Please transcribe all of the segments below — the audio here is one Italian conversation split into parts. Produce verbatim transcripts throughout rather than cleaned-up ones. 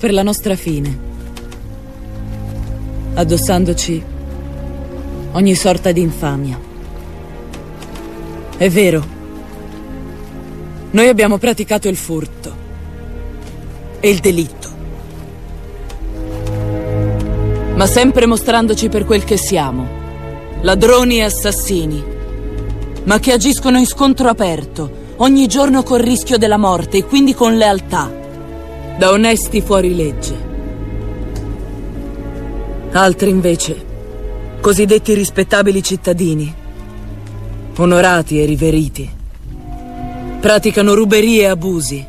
per la nostra fine, addossandoci ogni sorta di infamia. È vero, noi abbiamo praticato il furto e il delitto, ma sempre mostrandoci per quel che siamo, ladroni e assassini, ma che agiscono in scontro aperto, ogni giorno col rischio della morte e quindi con lealtà, da onesti fuorilegge. Altri invece, cosiddetti rispettabili cittadini, onorati e riveriti, praticano ruberie e abusi,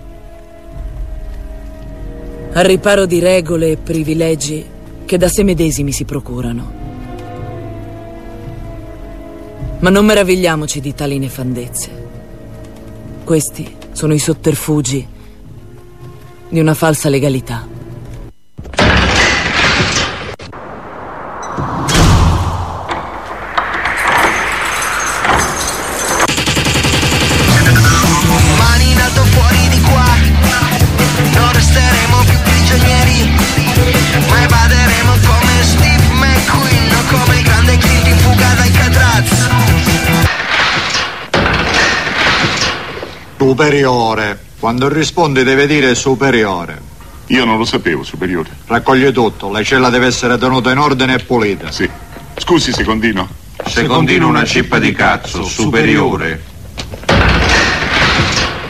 al riparo di regole e privilegi che da sé medesimi si procurano. Ma non meravigliamoci di tali nefandezze. Questi sono i sotterfugi di una falsa legalità. Mani in alto fuori di qua, non resteremo più prigionieri, ma evaderemo come Steve McQueen o come il grande Clint in fuga dai Cadraz. Superiore. Quando rispondi deve dire superiore. Io non lo sapevo, superiore. Raccoglie tutto. La cella deve essere tenuta in ordine e pulita. Sì. Scusi, secondino. Secondino una cippa di cazzo, superiore.